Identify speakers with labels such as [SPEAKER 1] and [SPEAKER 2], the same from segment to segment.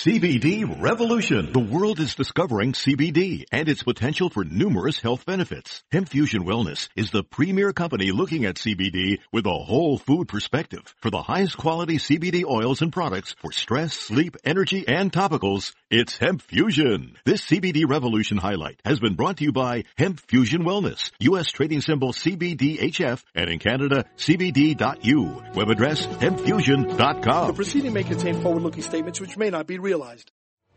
[SPEAKER 1] CBD Revolution. The world is discovering CBD and its potential for numerous health benefits. Hemp Fusion Wellness is the premier company looking at CBD with a whole food perspective. For the highest quality CBD oils and products for stress, sleep, energy, and topicals, it's Hemp Fusion. This CBD Revolution highlight has been brought to you by Hemp Fusion Wellness, U.S. trading symbol CBDHF, and in Canada, CBD.U. Web address, hempfusion.com.
[SPEAKER 2] The proceeding may contain forward-looking statements which may not be realized.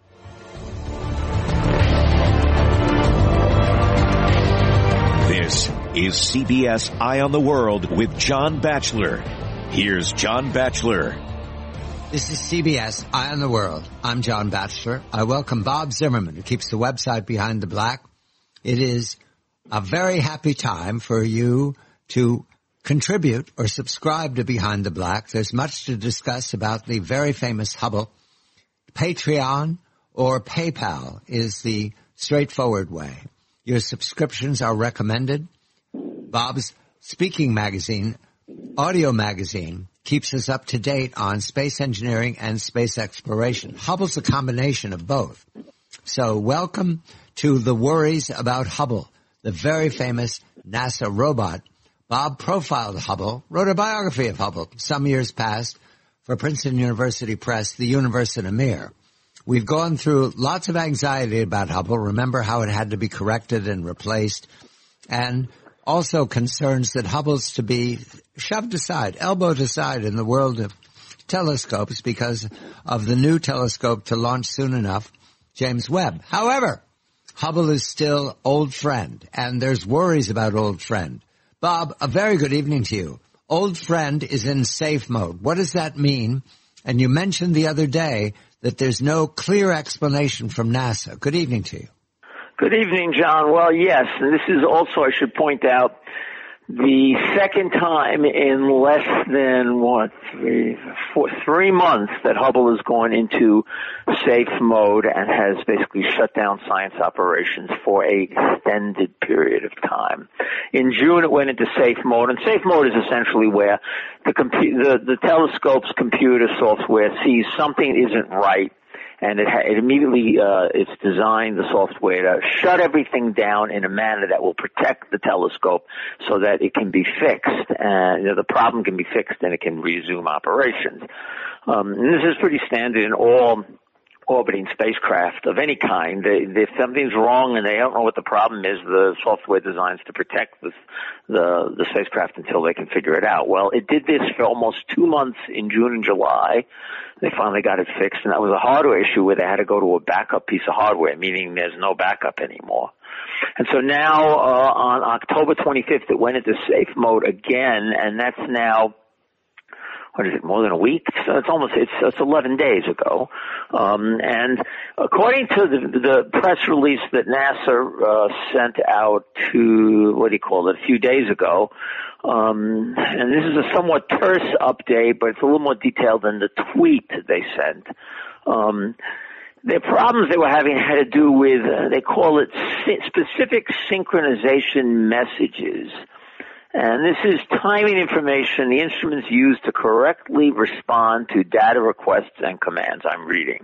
[SPEAKER 3] This is CBS Eye on the World with John Batchelor. Here's John Batchelor.
[SPEAKER 4] This is CBS Eye on the World. I'm John Batchelor. I welcome Bob Zimmerman, who keeps the website Behind the Black. It is a very happy time for you to contribute or subscribe to Behind the Black. There's much to discuss about the very famous Hubble. Patreon or PayPal is the straightforward way. Your subscriptions are recommended. Bob's speaking magazine, audio magazine, keeps us up to date on space engineering and space exploration. Hubble's a combination of both. So welcome to the worries about Hubble, the very famous NASA robot. Bob profiled Hubble, wrote a biography of Hubble some years past for Princeton University Press, The Universe in a Mirror. We've gone through lots of anxiety about Hubble. Remember how it had to be corrected and replaced, and also concerns that Hubble's to be shoved aside, elbowed aside in the world of telescopes because of the new telescope to launch soon enough, James Webb. However, Hubble is still old friend, and there's worries about old friend. Bob, a very good evening to you. Old friend is in safe mode. What does that mean? And you mentioned the other day that there's no clear explanation from NASA. Good evening to you.
[SPEAKER 5] Good evening, John. Well, yes, and this is also, I should point out, the second time in less than, 3 months that Hubble has gone into safe mode and has basically shut down science operations for an extended period of time. In June, it went into safe mode, and safe mode is essentially where the telescope's computer software sees something isn't right, and it immediately it's designed, the software, to shut everything down in a manner that will protect the telescope so that it can be fixed, and the problem can be fixed and it can resume operations. And this is pretty standard in all orbiting spacecraft of any kind. If something's wrong and they don't know what the problem is, the software designs to protect the spacecraft until they can figure it out. Well, it did this for almost 2 months in June and July. They finally got it fixed, and that was a hardware issue where they had to go to a backup piece of hardware, meaning there's no backup anymore. And so now on October 25th, it went into safe mode again, and that's now, what is it, more than a week? So it's 11 days ago. And according to the press release that NASA sent out a few days ago, and this is a somewhat terse update, but it's a little more detailed than the tweet they sent. The problems they were having had to do with, they call it specific synchronization messages. And this is timing information the instruments use to correctly respond to data requests and commands. I'm reading.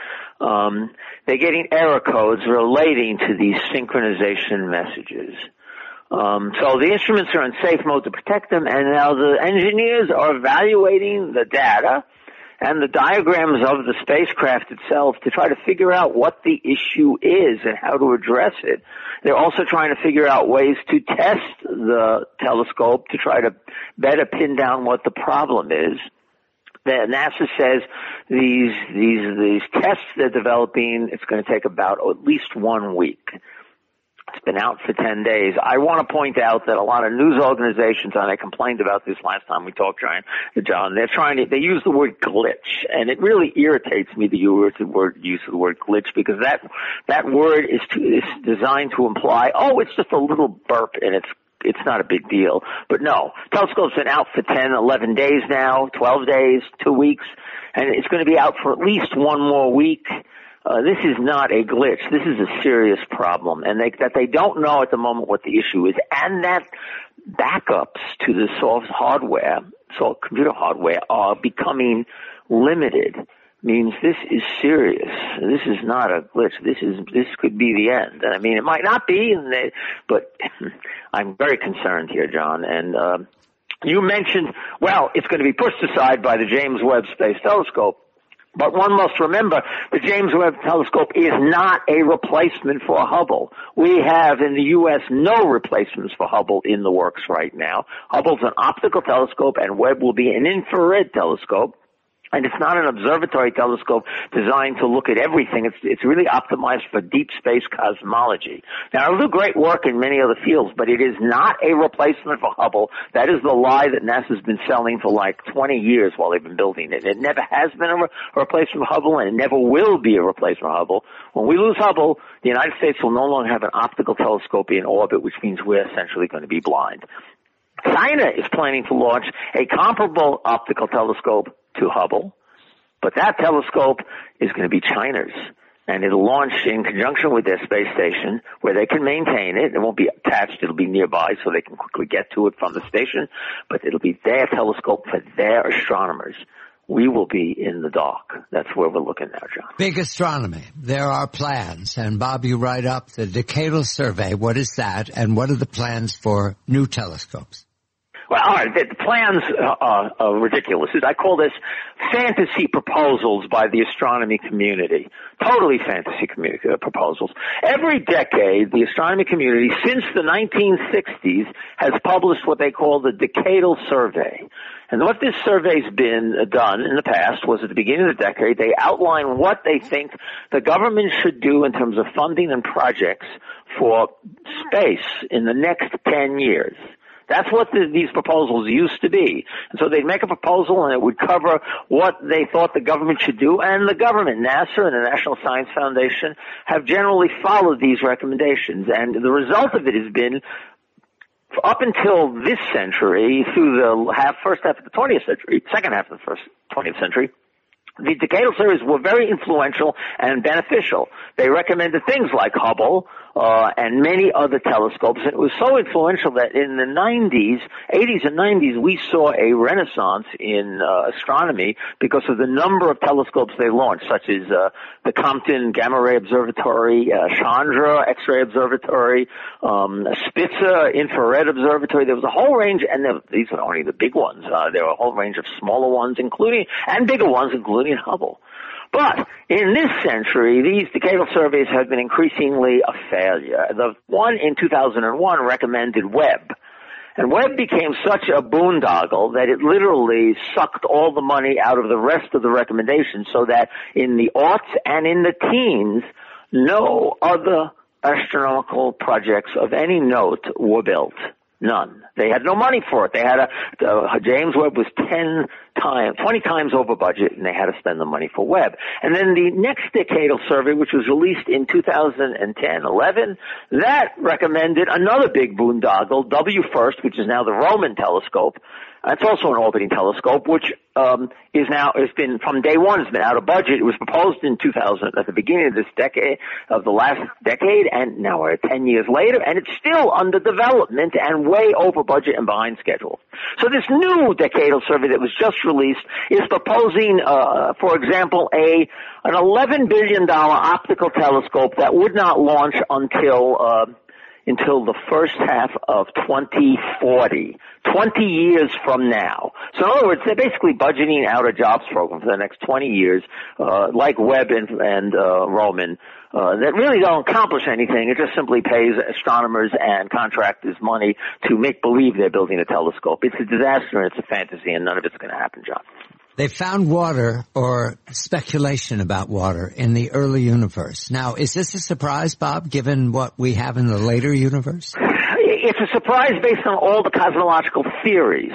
[SPEAKER 5] They're getting error codes relating to these synchronization messages. So the instruments are in safe mode to protect them, and now the engineers are evaluating the data and the diagrams of the spacecraft itself to try to figure out what the issue is and how to address it. They're also trying to figure out ways to test the telescope to try to better pin down what the problem is. NASA says these tests they're developing, it's going to take about at least 1 week. It's been out for 10 days. I want to point out that a lot of news organizations, and I complained about this last time we talked, John, they use the word glitch, and it really irritates me the use of the word glitch, because that word is designed to imply, it's just a little burp and it's not a big deal. But no, telescope's been out for 10, 11 days now, 12 days, 2 weeks, and it's going to be out for at least 1 more week. This is not a glitch. This is a serious problem, and that they don't know at the moment what the issue is, and that backups to the computer hardware are becoming limited, means this is serious. This is not a glitch. This could be the end. I mean, it might not be, but I'm very concerned here, John. And you mentioned, well, it's going to be pushed aside by the James Webb Space Telescope. But one must remember, the James Webb Telescope is not a replacement for Hubble. We have in the U.S. no replacements for Hubble in the works right now. Hubble's an optical telescope, and Webb will be an infrared telescope. And it's not an observatory telescope designed to look at everything. It's really optimized for deep space cosmology. Now, it'll do great work in many other fields, but it is not a replacement for Hubble. That is the lie that NASA's been selling for like 20 years while they've been building it. It never has been a replacement for Hubble, and it never will be a replacement for Hubble. When we lose Hubble, the United States will no longer have an optical telescope in orbit, which means we're essentially going to be blind. China is planning to launch a comparable optical telescope to Hubble, but that telescope is going to be China's, and it'll launch in conjunction with their space station where they can maintain it. It won't be attached. It'll be nearby so they can quickly get to it from the station, but it'll be their telescope for their astronomers. We will be in the dark. That's where we're looking now, John.
[SPEAKER 4] Big astronomy. There are plans. And Bob, you write up the Decadal Survey. What is that? And what are the plans for new telescopes?
[SPEAKER 5] Well, all right, the plans are ridiculous. I call this fantasy proposals by the astronomy community. Totally fantasy proposals. Every decade, the astronomy community, since the 1960s, has published what they call the Decadal Survey. And what this survey's been done in the past was at the beginning of the decade, they outline what they think the government should do in terms of funding and projects for space in the next 10 years. That's what these proposals used to be. And so they'd make a proposal and it would cover what they thought the government should do. And the government, NASA and the National Science Foundation, have generally followed these recommendations. And the result of it has been, up until this century, through the first half of the 20th century, second half of the 20th century, the Decadal surveys were very influential and beneficial. They recommended things like Hubble, and many other telescopes. And it was so influential that in the 80s and 90s, we saw a renaissance in astronomy because of the number of telescopes they launched, such as the Compton Gamma Ray Observatory, Chandra X-ray Observatory, Spitzer Infrared Observatory. There was a whole range, and these are only the big ones. There were a whole range of smaller ones, and bigger ones, including Hubble. But in this century, these decadal surveys have been increasingly a failure. The one in 2001 recommended Webb. And Webb became such a boondoggle that it literally sucked all the money out of the rest of the recommendations, so that in the aughts and in the teens, no other astronomical projects of any note were built. None. They had no money for it. They had James Webb was 20 times over budget, and they had to spend the money for Webb. And then the next decadal survey, which was released in 2010-11, that recommended another big boondoggle, WFIRST, which is now the Roman telescope. It's also an orbiting telescope, which has been from day one has been out of budget. It was proposed in 2000 at the beginning of this decade, of the last decade, and now we're 10 years later, and it's still under development and way over budget and behind schedule. So this new decadal survey that was just released is proposing, for example, an $11 billion optical telescope that would not launch until the first half of 2040, 20 years from now. So in other words, they're basically budgeting out a jobs program for the next 20 years, like Webb and Roman, that really don't accomplish anything. It just simply pays astronomers and contractors money to make believe they're building a telescope. It's a disaster and it's a fantasy, and none of it's going to happen, John.
[SPEAKER 4] They found water, or speculation about water, in the early universe. Now, is this a surprise, Bob, given what we have in the later universe?
[SPEAKER 5] It's a surprise based on all the cosmological theories.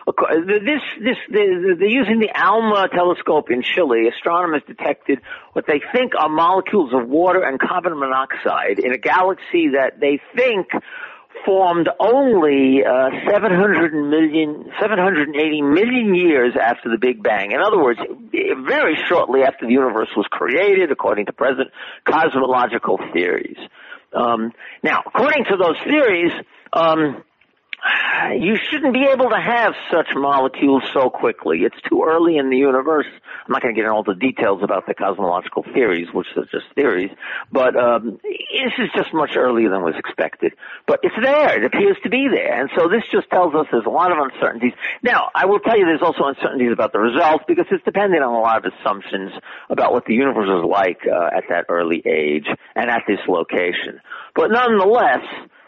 [SPEAKER 5] They're using the ALMA telescope in Chile. Astronomers detected what they think are molecules of water and carbon monoxide in a galaxy that they think formed only 780 million years after the Big Bang. In other words, very shortly after the universe was created, according to present cosmological theories. Now, according to those theories, you shouldn't be able to have such molecules so quickly. It's too early in the universe. I'm not going to get into all the details about the cosmological theories, which are just theories, but this is just much earlier than was expected. But it's there. It appears to be there. And so this just tells us there's a lot of uncertainties. Now, I will tell you there's also uncertainties about the results because it's dependent on a lot of assumptions about what the universe is like at that early age and at this location. But nonetheless,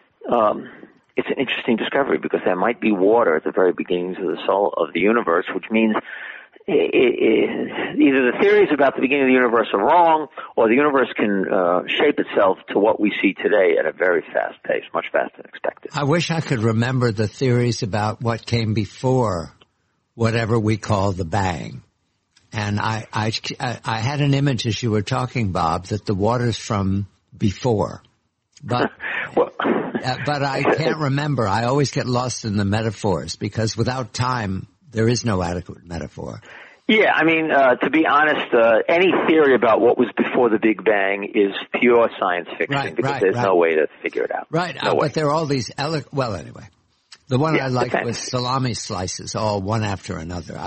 [SPEAKER 5] it's an interesting discovery because there might be water at the very beginnings of the universe, which means either the theories about the beginning of the universe are wrong, or the universe can shape itself to what we see today at a very fast pace, much faster than expected.
[SPEAKER 4] I wish I could remember the theories about what came before whatever we call the bang. And I had an image as you were talking, Bob, that the water's from before, but. But I can't remember. I always get lost in the metaphors because without time, there is no adequate metaphor.
[SPEAKER 5] Yeah, I mean, to be honest, any theory about what was before the Big Bang is pure science fiction because there's no way to figure it out.
[SPEAKER 4] Right, but there are all these well, anyway. The one I liked was salami slices, all one after another.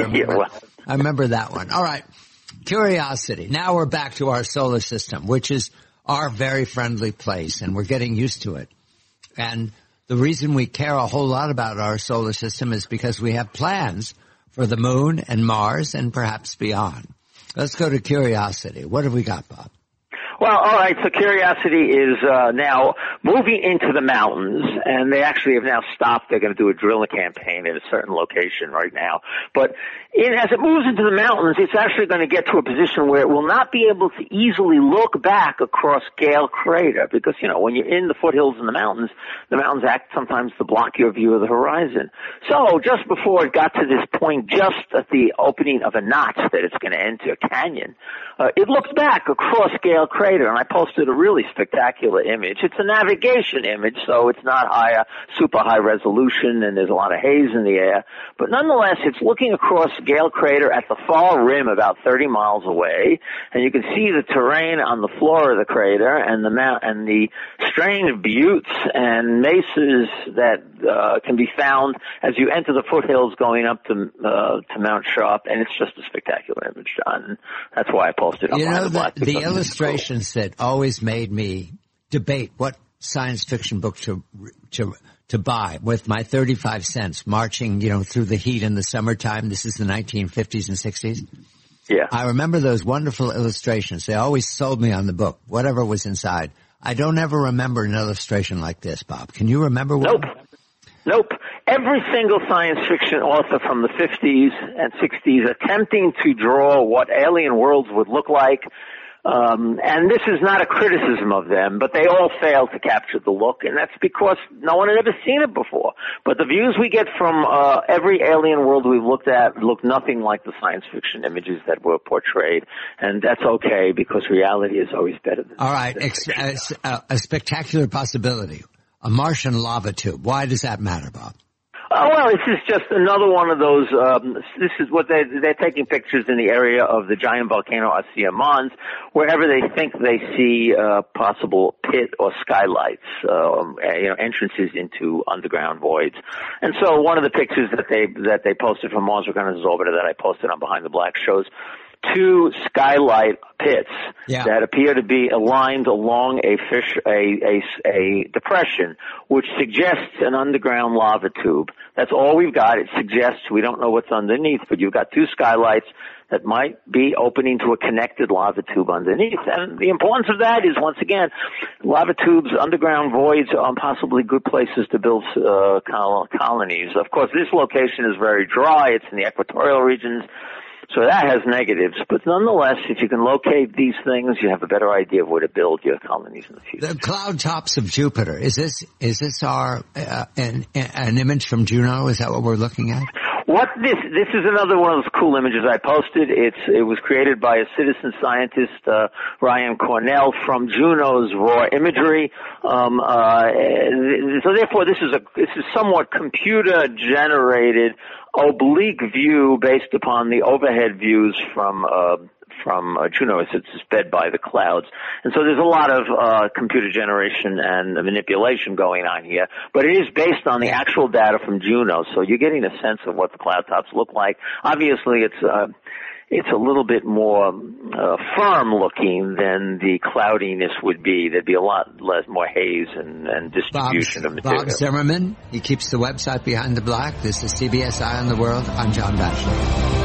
[SPEAKER 4] I remember that one. All right, curiosity. Now we're back to our solar system, which is our very friendly place, and we're getting used to it. And the reason we care a whole lot about our solar system is because we have plans for the moon and Mars and perhaps beyond. Let's go to curiosity. What have we got, Bob?
[SPEAKER 5] Well, all right, so Curiosity is now moving into the mountains, and they actually have now stopped. They're going to do a drilling campaign at a certain location right now. But as it moves into the mountains, it's actually going to get to a position where it will not be able to easily look back across Gale Crater because, you know, when you're in the foothills and the mountains act sometimes to block your view of the horizon. So just before it got to this point, just at the opening of a notch that it's going to enter a canyon, it looks back across Gale Crater, and I posted a really spectacular image. It's a navigation image, so it's not super high resolution, and there's a lot of haze in the air. But nonetheless, it's looking across Gale Crater at the far rim about 30 miles away, and you can see the terrain on the floor of the crater and the strange buttes and mesas that can be found as you enter the foothills going up to Mount Sharp, and it's just a spectacular image, John. That's why I posted it.
[SPEAKER 4] You know, the illustrations that always made me debate what science fiction book to buy with my 35 cents marching, through the heat in the summertime. This is the 1950s and 60s.
[SPEAKER 5] Yeah.
[SPEAKER 4] I remember those wonderful illustrations. They always sold me on the book, whatever was inside. I don't ever remember an illustration like this, Bob. Can you remember one?
[SPEAKER 5] Nope. Every single science fiction author from the 50s and 60s attempting to draw what alien worlds would look like, and this is not a criticism of them, but they all failed to capture the look, and that's because no one had ever seen it before. But the views we get from every alien world we've looked at look nothing like the science fiction images that were portrayed, and that's okay because reality is always better than
[SPEAKER 4] all right, a spectacular possibility. A Martian lava tube. Why does that matter, Bob?
[SPEAKER 5] Oh, well, this is just another one of those, this is what they're taking pictures in the area of the giant volcano Asia Mons, wherever they think they see possible pit or skylights, entrances into underground voids. And so one of the pictures that they posted from Mars Reconnaissance Orbiter that I posted on Behind the Black shows two skylight pits that appear to be aligned along a depression, which suggests an underground lava tube. That's all we've got. It suggests we don't know what's underneath, but you've got two skylights that might be opening to a connected lava tube underneath. And the importance of that is, once again, lava tubes, underground voids are possibly good places to build colonies. Of course, this location is very dry. It's in the equatorial regions. So that has negatives, but nonetheless, if you can locate these things, you have a better idea of where to build your colonies in the future.
[SPEAKER 4] The cloud tops of Jupiter. Is this our an image from Juno? Is that what we're looking at?
[SPEAKER 5] This is another one of those cool images I posted. It was created by a citizen scientist, Ryan Cornell, from Juno's raw imagery. So therefore, this is somewhat computer generated oblique view based upon the overhead views from from Juno as it's fed by the clouds. And so there's a lot of computer generation and manipulation going on here, but it is based on the actual data from Juno, so you're getting a sense of what the cloud tops look like. Obviously, it's a little bit more firm looking than the cloudiness would be. There'd be a lot more haze and distribution of material.
[SPEAKER 4] Bob Zimmerman, he keeps the website Behind the Black. This is CBS Eye on the World. I'm John Batchelor.